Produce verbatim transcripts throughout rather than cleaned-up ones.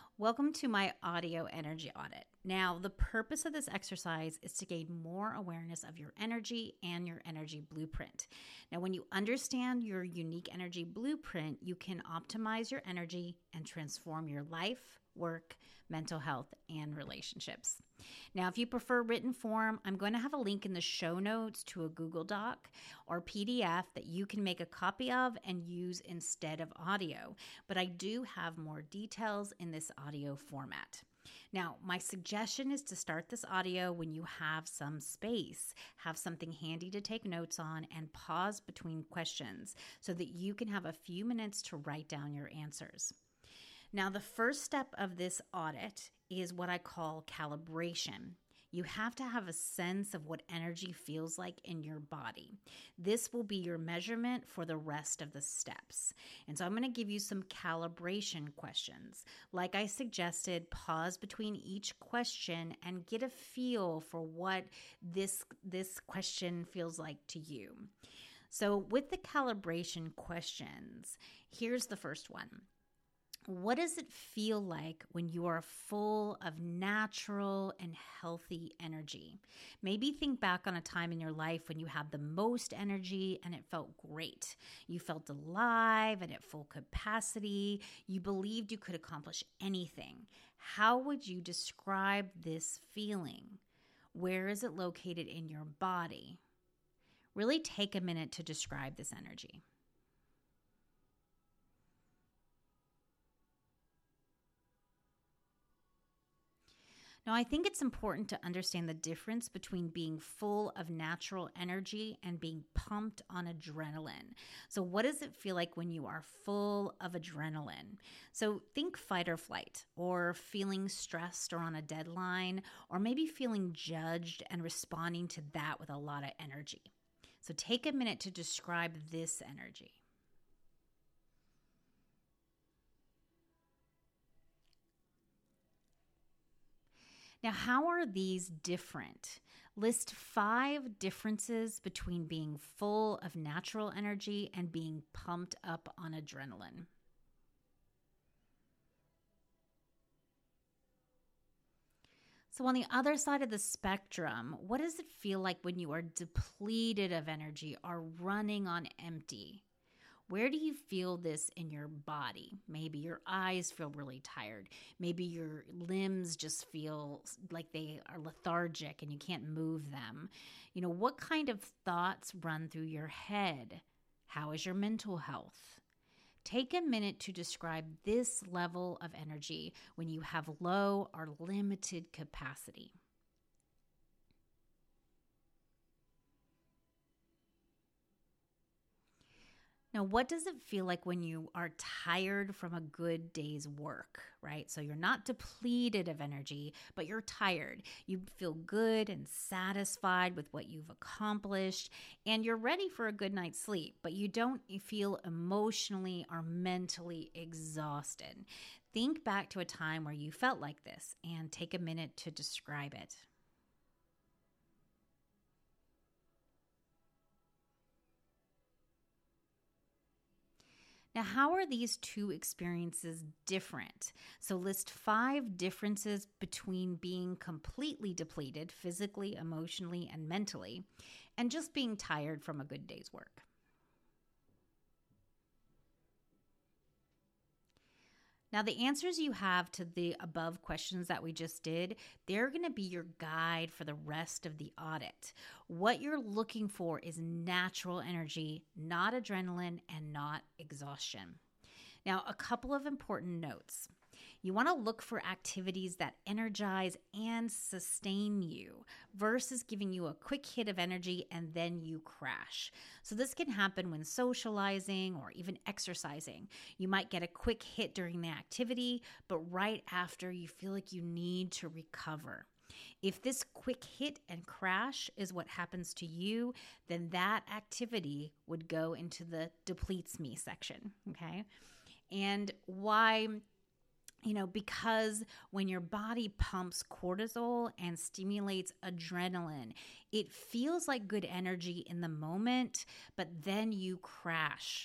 Welcome to my audio energy audit. Now, the purpose of this exercise is to gain more awareness of your energy and your energy blueprint. Now, when you understand your unique energy blueprint, you can optimize your energy and transform your life, work, mental health, and relationships. Now, if you prefer written form, I'm going to have a link in the show notes to a Google Doc or P D F that you can make a copy of and use instead of audio. But I do have more details in this audio format. Now, my suggestion is to start this audio when you have some space, have something handy to take notes on, and pause between questions so that you can have a few minutes to write down your answers. Now, the first step of this audit is what I call calibration. You have to have a sense of what energy feels like in your body. This will be your measurement for the rest of the steps. And so I'm going to give you some calibration questions. Like I suggested, pause between each question and get a feel for what this, this question feels like to you. So with the calibration questions, here's the first one. What does it feel like when you are full of natural and healthy energy? Maybe think back on a time in your life when you had the most energy and it felt great. You felt alive and at full capacity. You believed you could accomplish anything. How would you describe this feeling? Where is it located in your body? Really take a minute to describe this energy. Now, I think it's important to understand the difference between being full of natural energy and being pumped on adrenaline. So what does it feel like when you are full of adrenaline? So think fight or flight, or feeling stressed or on a deadline, or maybe feeling judged and responding to that with a lot of energy. So take a minute to describe this energy. Now, how are these different? List five differences between being full of natural energy and being pumped up on adrenaline. So on the other side of the spectrum, what does it feel like when you are depleted of energy or running on empty? Where do you feel this in your body? Maybe your eyes feel really tired. Maybe your limbs just feel like they are lethargic and you can't move them. You know, what kind of thoughts run through your head? How is your mental health? Take a minute to describe this level of energy when you have low or limited capacity. Now, what does it feel like when you are tired from a good day's work, right? So you're not depleted of energy, but you're tired. You feel good and satisfied with what you've accomplished, and you're ready for a good night's sleep, but you don't feel emotionally or mentally exhausted. Think back to a time where you felt like this and take a minute to describe it. Now, how are these two experiences different? So list five differences between being completely depleted physically, emotionally, and mentally, and just being tired from a good day's work. Now, the answers you have to the above questions that we just did, they're going to be your guide for the rest of the audit. What you're looking for is natural energy, not adrenaline and not exhaustion. Now, a couple of important notes. You want to look for activities that energize and sustain you versus giving you a quick hit of energy and then you crash. So this can happen when socializing or even exercising. You might get a quick hit during the activity, but right after you feel like you need to recover. If this quick hit and crash is what happens to you, then that activity would go into the depletes me section, okay? And why... You know, because when your body pumps cortisol and stimulates adrenaline, it feels like good energy in the moment, but then you crash.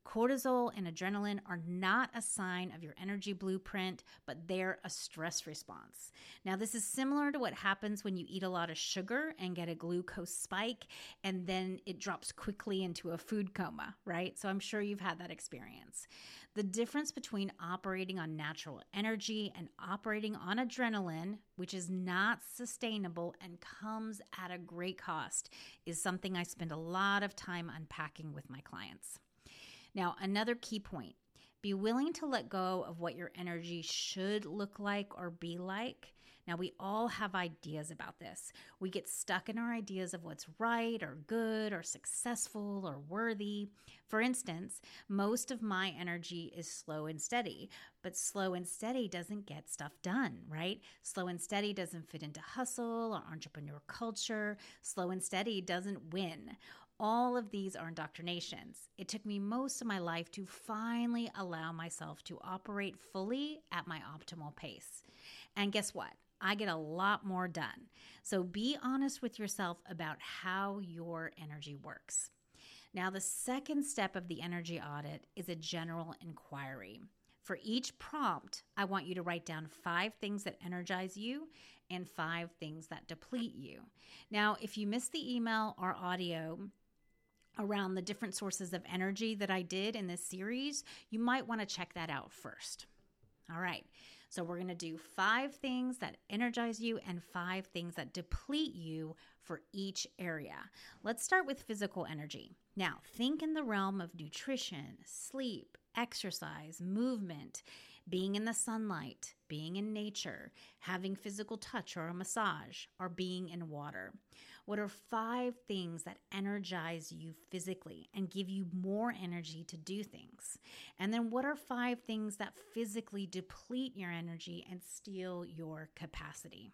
Cortisol and adrenaline are not a sign of your energy blueprint, but they're a stress response. Now, this is similar to what happens when you eat a lot of sugar and get a glucose spike, and then it drops quickly into a food coma, right? So I'm sure you've had that experience. The difference between operating on natural energy and operating on adrenaline, which is not sustainable and comes at a great cost, is something I spend a lot of time unpacking with my clients. Now, another key point, be willing to let go of what your energy should look like or be like. Now, we all have ideas about this. We get stuck in our ideas of what's right or good or successful or worthy. For instance, most of my energy is slow and steady, but slow and steady doesn't get stuff done, right? Slow and steady doesn't fit into hustle or entrepreneur culture. Slow and steady doesn't win. All of these are indoctrinations. It took me most of my life to finally allow myself to operate fully at my optimal pace. And guess what? I get a lot more done. So be honest with yourself about how your energy works. Now, the second step of the energy audit is a general inquiry. For each prompt, I want you to write down five things that energize you and five things that deplete you. Now, if you missed the email or audio around the different sources of energy that I did in this series, you might want to check that out first. All right, so we're going to do five things that energize you and five things that deplete you for each area. Let's start with physical energy. Now, think in the realm of nutrition, sleep, exercise, movement, being in the sunlight, being in nature, having physical touch or a massage, or being in water. What are five things that energize you physically and give you more energy to do things? And then what are five things that physically deplete your energy and steal your capacity?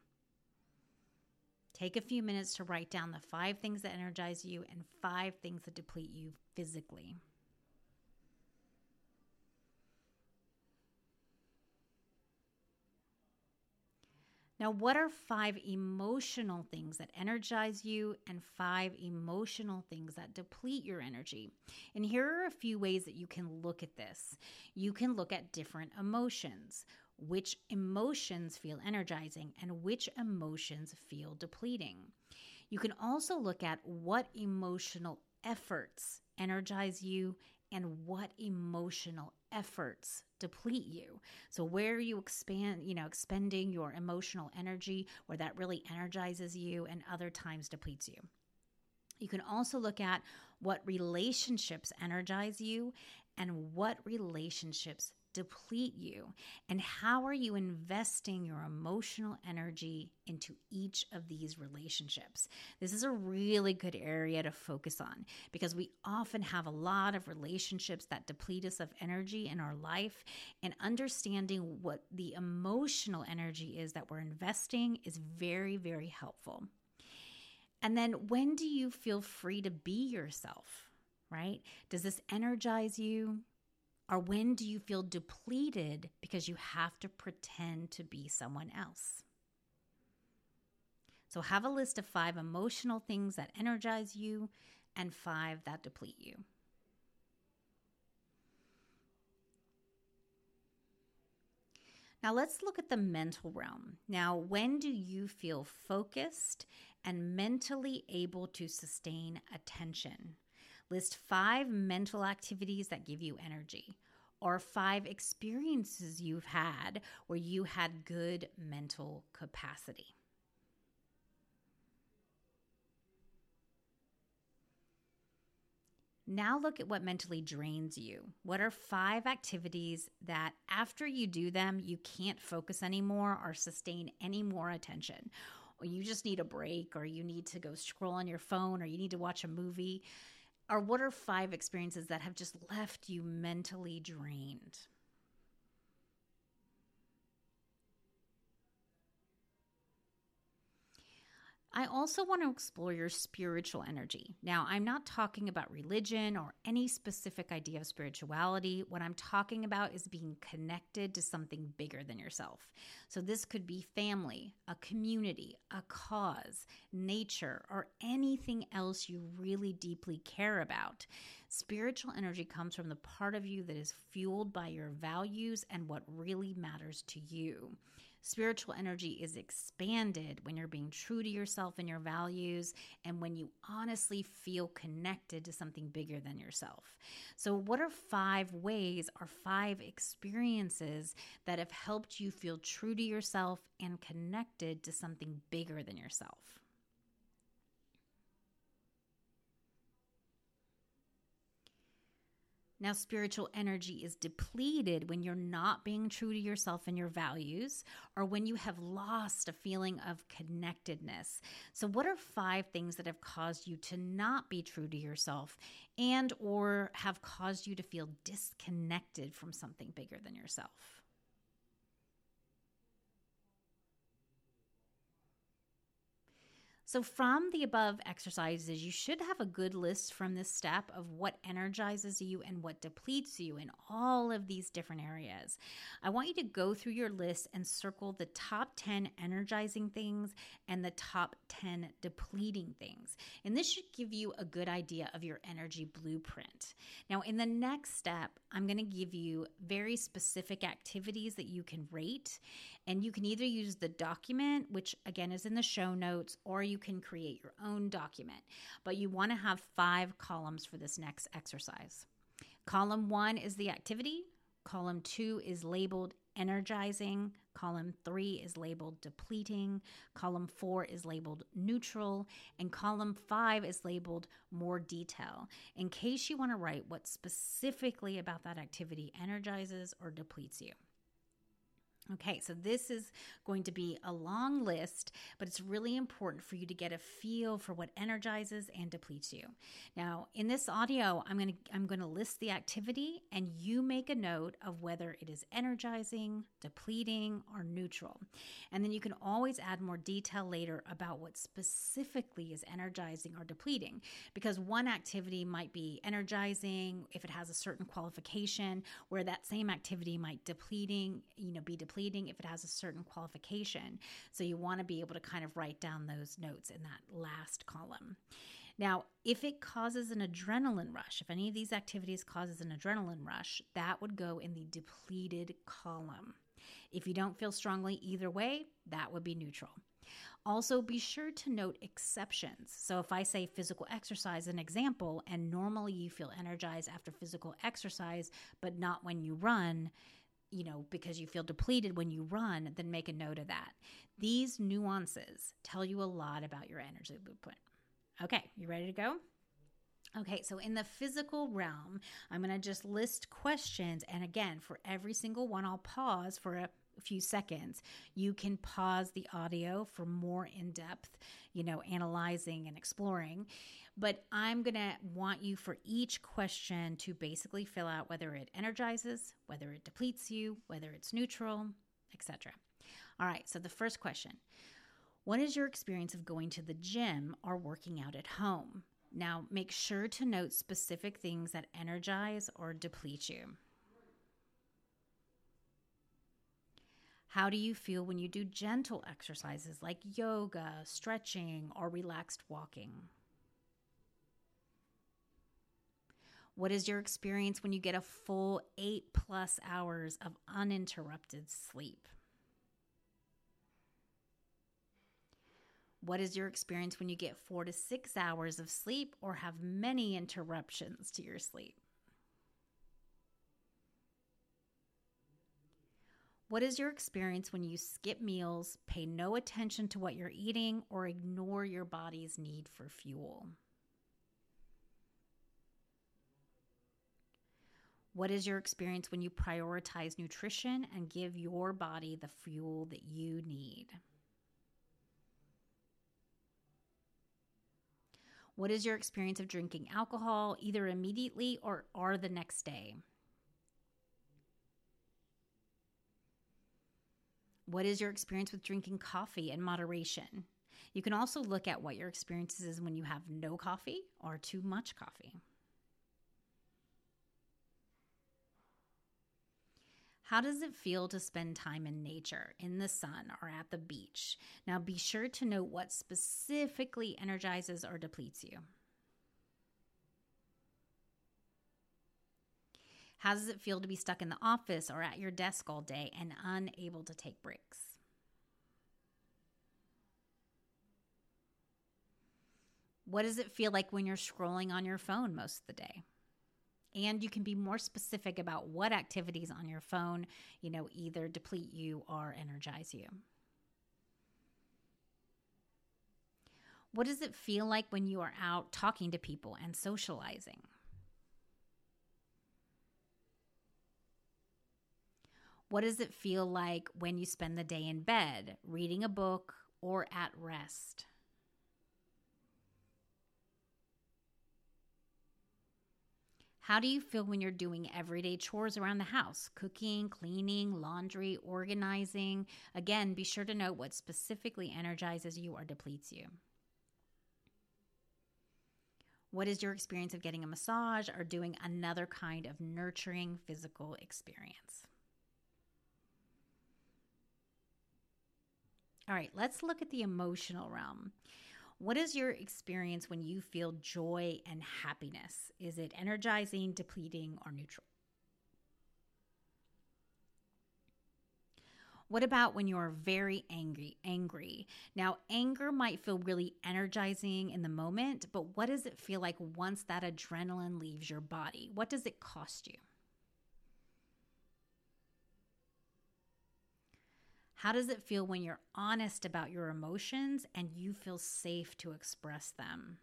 Take a few minutes to write down the five things that energize you and five things that deplete you physically. Now, what are five emotional things that energize you and five emotional things that deplete your energy? And here are a few ways that you can look at this. You can look at different emotions. Which emotions feel energizing and which emotions feel depleting? You can also look at what emotional efforts energize you and what emotional efforts deplete you. So where you expand, you know, expending your emotional energy, where that really energizes you and other times depletes you. You can also look at what relationships energize you and what relationships deplete you, and how are you investing your emotional energy into each of these relationships. This is a really good area to focus on because we often have a lot of relationships that deplete us of energy in our life, and understanding what the emotional energy is that we're investing is very, very helpful. And then when do you feel free to be yourself, right? Does this energize you? Or when do you feel depleted because you have to pretend to be someone else? So have a list of five emotional things that energize you and five that deplete you. Now let's look at the mental realm. Now, when do you feel focused and mentally able to sustain attention? List five mental activities that give you energy, or five experiences you've had where you had good mental capacity. Now look at what mentally drains you. What are five activities that after you do them, you can't focus anymore or sustain any more attention? Or you just need a break, or you need to go scroll on your phone, or you need to watch a movie? Or what are five experiences that have just left you mentally drained? I also want to explore your spiritual energy. Now, I'm not talking about religion or any specific idea of spirituality. What I'm talking about is being connected to something bigger than yourself. So this could be family, a community, a cause, nature, or anything else you really deeply care about. Spiritual energy comes from the part of you that is fueled by your values and what really matters to you. Spiritual energy is expanded when you're being true to yourself and your values, and when you honestly feel connected to something bigger than yourself. So what are five ways or five experiences that have helped you feel true to yourself and connected to something bigger than yourself? Now, spiritual energy is depleted when you're not being true to yourself and your values, or when you have lost a feeling of connectedness. So what are five things that have caused you to not be true to yourself and or have caused you to feel disconnected from something bigger than yourself? So from the above exercises, you should have a good list from this step of what energizes you and what depletes you in all of these different areas. I want you to go through your list and circle the top ten energizing things and the top ten depleting things. And this should give you a good idea of your energy blueprint. Now, in the next step, I'm going to give you very specific activities that you can rate. And you can either use the document, which again is in the show notes, or you can create your own document. But you want to have five columns for this next exercise. Column one is the activity. Column two is labeled energizing. Column three is labeled depleting. Column four is labeled neutral. And column five is labeled more detail, in case you want to write what specifically about that activity energizes or depletes you. Okay, so this is going to be a long list, but it's really important for you to get a feel for what energizes and depletes you. Now, in this audio, I'm going to I'm going to list the activity, and you make a note of whether it is energizing, depleting, or neutral. And then you can always add more detail later about what specifically is energizing or depleting, because one activity might be energizing if it has a certain qualification, where that same activity might depleting, you know, be depleting if it has a certain qualification. So you want to be able to kind of write down those notes in that last column. Now, if it causes an adrenaline rush, if any of these activities causes an adrenaline rush, that would go in the depleted column. If you don't feel strongly either way, that would be neutral. Also, be sure to note exceptions. So if I say physical exercise, an example, and normally you feel energized after physical exercise, but not when you run, you know, because you feel depleted when you run, then make a note of that. These nuances tell you a lot about your energy blueprint. Okay, you ready to go? Okay, so in the physical realm, I'm going to just list questions. And again, for every single one, I'll pause for a few seconds. You can pause the audio for more in-depth, you know, analyzing and exploring. But I'm going to want you for each question to basically fill out whether it energizes, whether it depletes you, whether it's neutral, et cetera. All right, so the first question. What is your experience of going to the gym or working out at home? Now, make sure to note specific things that energize or deplete you. How do you feel when you do gentle exercises like yoga, stretching, or relaxed walking? What is your experience when you get a full eight plus hours of uninterrupted sleep? What is your experience when you get four to six hours of sleep or have many interruptions to your sleep? What is your experience when you skip meals, pay no attention to what you're eating, or ignore your body's need for fuel? What is your experience when you prioritize nutrition and give your body the fuel that you need? What is your experience of drinking alcohol either immediately or, or the next day? What is your experience with drinking coffee in moderation? You can also look at what your experience is when you have no coffee or too much coffee. How does it feel to spend time in nature, in the sun, or at the beach? Now, be sure to note what specifically energizes or depletes you. How does it feel to be stuck in the office or at your desk all day and unable to take breaks? What does it feel like when you're scrolling on your phone most of the day? And you can be more specific about what activities on your phone, you know, either deplete you or energize you. What does it feel like when you are out talking to people and socializing? What does it feel like when you spend the day in bed, reading a book, or at rest? How do you feel when you're doing everyday chores around the house? Cooking, cleaning, laundry, organizing. Again, be sure to note what specifically energizes you or depletes you. What is your experience of getting a massage or doing another kind of nurturing physical experience? All right, let's look at the emotional realm. What is your experience when you feel joy and happiness? Is it energizing, depleting, or neutral? What about when you're very angry? Angry. Now, anger might feel really energizing in the moment, but what does it feel like once that adrenaline leaves your body? What does it cost you? How does it feel when you're honest about your emotions and you feel safe to express them?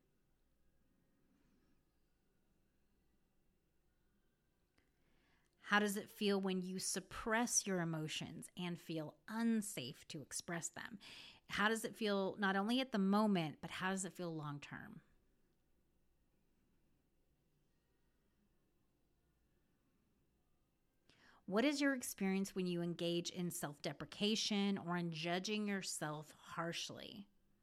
How does it feel when you suppress your emotions and feel unsafe to express them? How does it feel not only at the moment, but how does it feel long term? What is your experience when you engage in self-deprecation or in judging yourself harshly?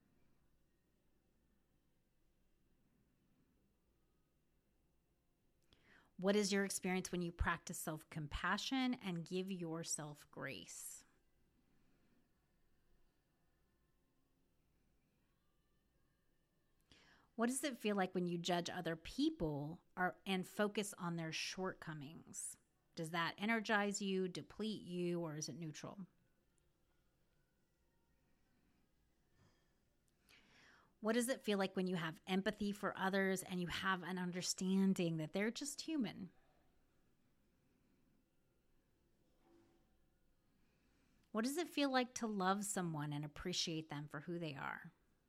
What is your experience when you practice self-compassion and give yourself grace? What does it feel like when you judge other people or, and focus on their shortcomings? Does that energize you, deplete you, or is it neutral? What does it feel like when you have empathy for others and you have an understanding that they're just human? What does it feel like to love someone and appreciate them for who they are?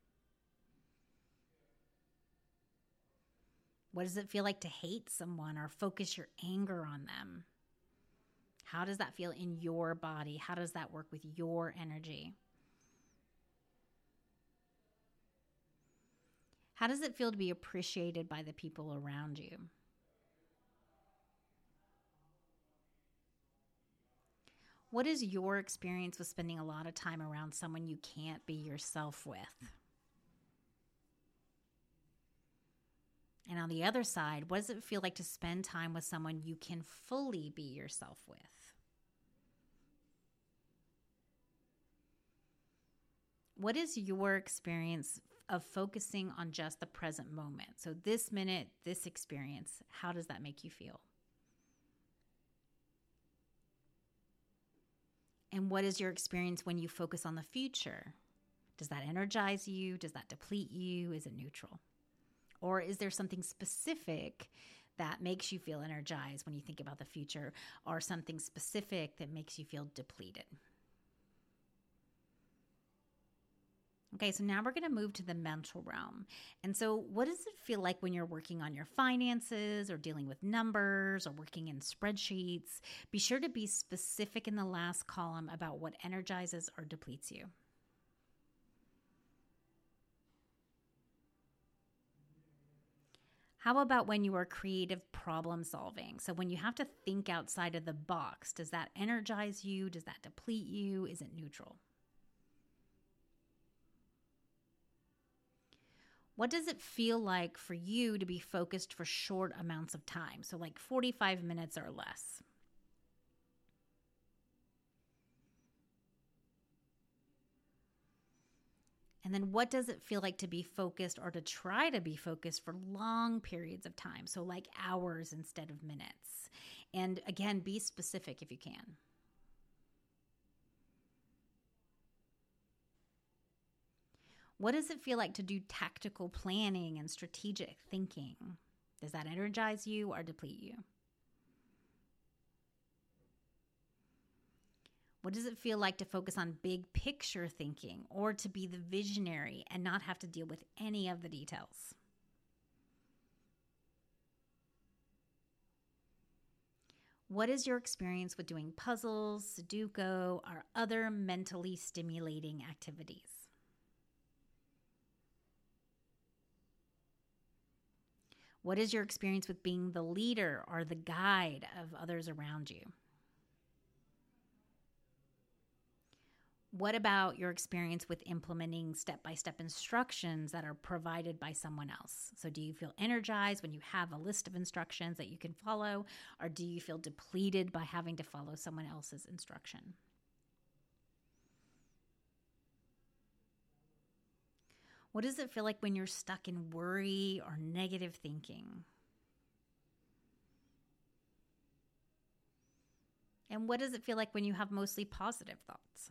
What does it feel like to hate someone or focus your anger on them? How does that feel in your body? How does that work with your energy? How does it feel to be appreciated by the people around you? What is your experience with spending a lot of time around someone you can't be yourself with? And on the other side, what does it feel like to spend time with someone you can fully be yourself with? What is your experience of focusing on just the present moment? So this minute, this experience, how does that make you feel? And what is your experience when you focus on the future? Does that energize you? Does that deplete you? Is it neutral? Or is there something specific that makes you feel energized when you think about the future, or something specific that makes you feel depleted? Okay, so now we're going to move to the mental realm. And so what does it feel like when you're working on your finances or dealing with numbers or working in spreadsheets? Be sure to be specific in the last column about what energizes or depletes you. How about when you are creative problem solving? So when you have to think outside of the box, does that energize you? Does that deplete you? Is it neutral? What does it feel like for you to be focused for short amounts of time? So like forty-five minutes or less. And then what does it feel like to be focused or to try to be focused for long periods of time? So like hours instead of minutes. And again, be specific if you can. What does it feel like to do tactical planning and strategic thinking? Does that energize you or deplete you? What does it feel like to focus on big picture thinking or to be the visionary and not have to deal with any of the details? What is your experience with doing puzzles, Sudoku, or other mentally stimulating activities? What is your experience with being the leader or the guide of others around you? What about your experience with implementing step-by-step instructions that are provided by someone else? So do you feel energized when you have a list of instructions that you can follow, or do you feel depleted by having to follow someone else's instruction? What does it feel like when you're stuck in worry or negative thinking? And what does it feel like when you have mostly positive thoughts?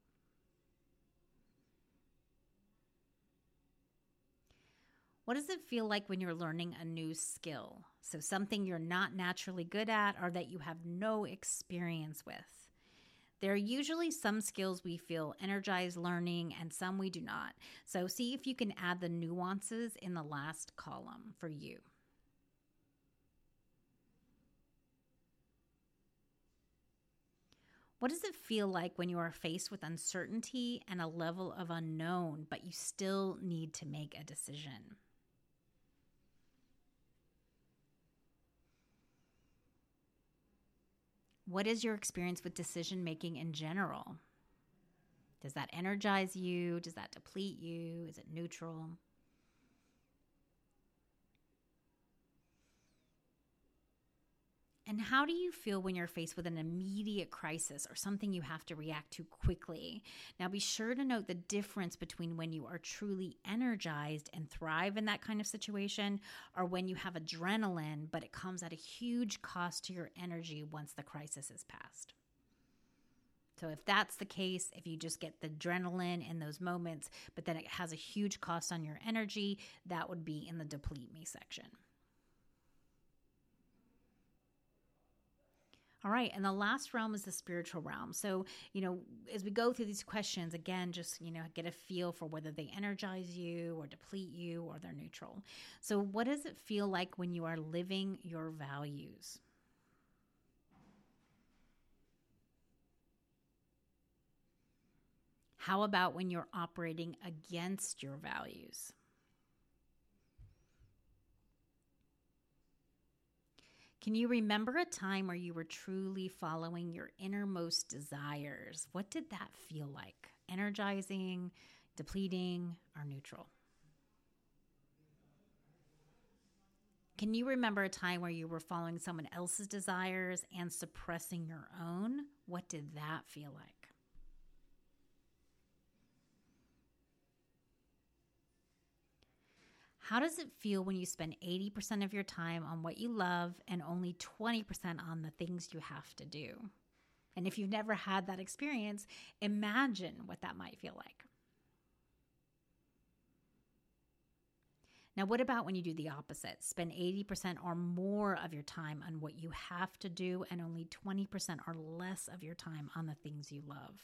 What does it feel like when you're learning a new skill? So something you're not naturally good at or that you have no experience with. There are usually some skills we feel energized learning and some we do not. So see if you can add the nuances in the last column for you. What does it feel like when you are faced with uncertainty and a level of unknown, but you still need to make a decision? What is your experience with decision making in general? Does that energize you? Does that deplete you? Is it neutral? And how do you feel when you're faced with an immediate crisis or something you have to react to quickly? Now, be sure to note the difference between when you are truly energized and thrive in that kind of situation or when you have adrenaline, but it comes at a huge cost to your energy once the crisis is past. So if that's the case, if you just get the adrenaline in those moments, but then it has a huge cost on your energy, that would be in the deplete me section. All right. And the last realm is the spiritual realm. So, you know, as we go through these questions, again, just, you know, get a feel for whether they energize you or deplete you or they're neutral. So what does it feel like when you are living your values? How about when you're operating against your values? Can you remember a time where you were truly following your innermost desires? What did that feel like? Energizing, depleting, or neutral? Can you remember a time where you were following someone else's desires and suppressing your own? What did that feel like? How does it feel when you spend eighty percent of your time on what you love and only twenty percent on the things you have to do? And if you've never had that experience, imagine what that might feel like. Now, what about when you do the opposite? Spend eighty percent or more of your time on what you have to do and only twenty percent or less of your time on the things you love.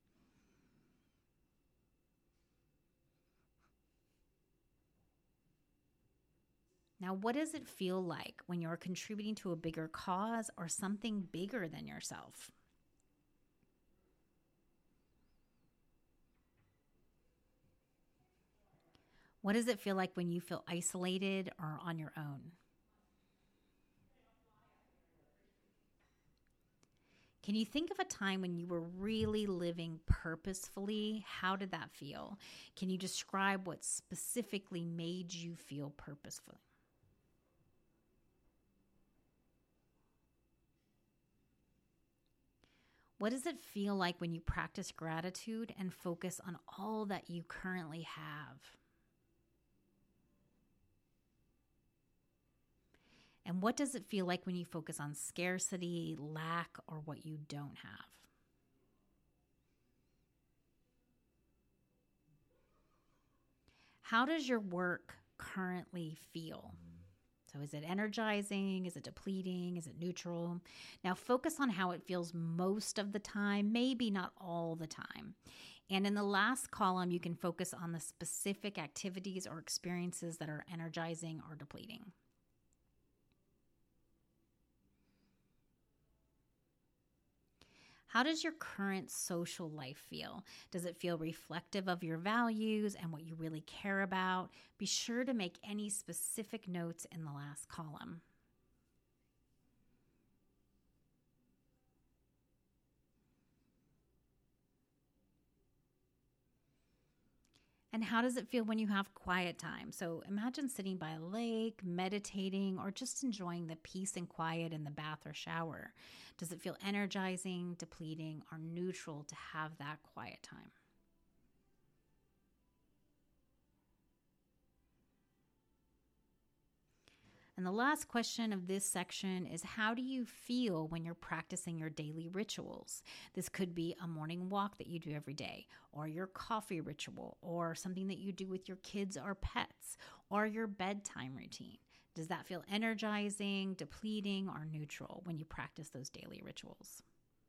Now, what does it feel like when you're contributing to a bigger cause or something bigger than yourself? What does it feel like when you feel isolated or on your own? Can you think of a time when you were really living purposefully? How did that feel? Can you describe what specifically made you feel purposeful? What does it feel like when you practice gratitude and focus on all that you currently have? And what does it feel like when you focus on scarcity, lack, or what you don't have? How does your work currently feel? So is it energizing? Is it depleting? Is it neutral? Now focus on how it feels most of the time, maybe not all the time. And in the last column, you can focus on the specific activities or experiences that are energizing or depleting. How does your current social life feel? Does it feel reflective of your values and what you really care about? Be sure to make any specific notes in the last column. And how does it feel when you have quiet time? So imagine sitting by a lake, meditating, or just enjoying the peace and quiet in the bath or shower. Does it feel energizing, depleting, or neutral to have that quiet time? And the last question of this section is, how do you feel when you're practicing your daily rituals? This could be a morning walk that you do every day, or your coffee ritual, or something that you do with your kids or pets, or your bedtime routine. Does that feel energizing, depleting, or neutral when you practice those daily rituals?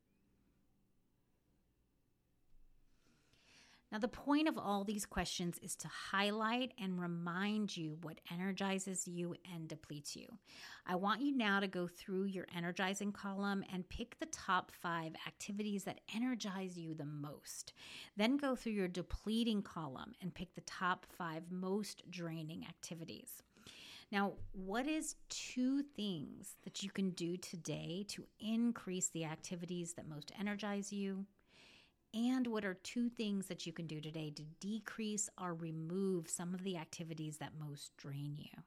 Now, the point of all these questions is to highlight and remind you what energizes you and depletes you. I want you now to go through your energizing column and pick the top five activities that energize you the most. Then go through your depleting column and pick the top five most draining activities. Now, what is two things that you can do today to increase the activities that most energize you? And what are two things that you can do today to decrease or remove some of the activities that most drain you?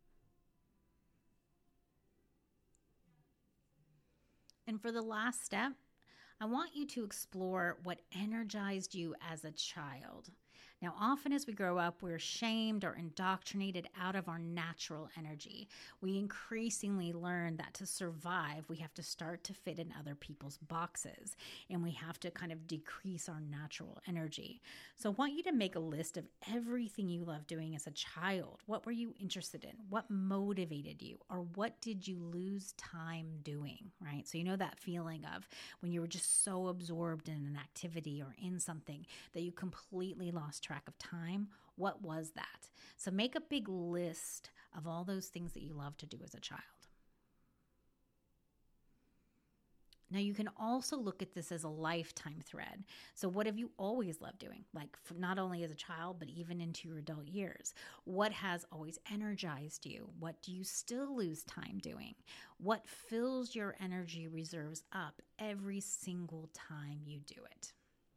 And for the last step, I want you to explore what energized you as a child. Now, often as we grow up, we're shamed or indoctrinated out of our natural energy. We increasingly learn that to survive, we have to start to fit in other people's boxes, and we have to kind of decrease our natural energy. So I want you to make a list of everything you loved doing as a child. What were you interested in? What motivated you? Or what did you lose time doing, right? So you know that feeling of when you were just so absorbed in an activity or in something that you completely lost track of time. What was that? So make a big list of all those things that you love to do as a child. Now you can also look at this as a lifetime thread. So what have you always loved doing? Like not only as a child, but even into your adult years. What has always energized you? What do you still lose time doing? What fills your energy reserves up every single time you do it?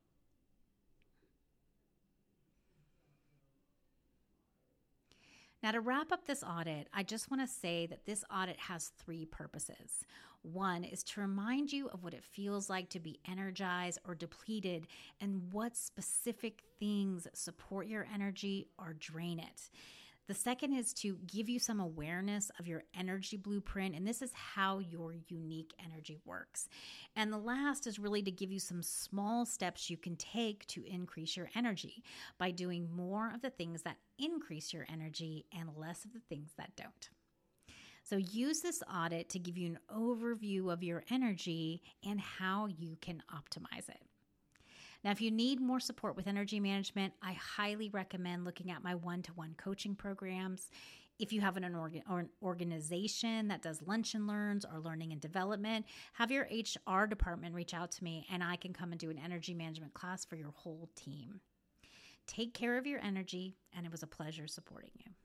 Now, to wrap up this audit, I just want to say that this audit has three purposes. One is to remind you of what it feels like to be energized or depleted and what specific things support your energy or drain it. The second is to give you some awareness of your energy blueprint, and this is how your unique energy works. And the last is really to give you some small steps you can take to increase your energy by doing more of the things that increase your energy and less of the things that don't. So use this audit to give you an overview of your energy and how you can optimize it. Now, if you need more support with energy management, I highly recommend looking at my one-to-one coaching programs. If you have an, organ- or an organization that does lunch and learns or learning and development, have your H R department reach out to me and I can come and do an energy management class for your whole team. Take care of your energy, and it was a pleasure supporting you.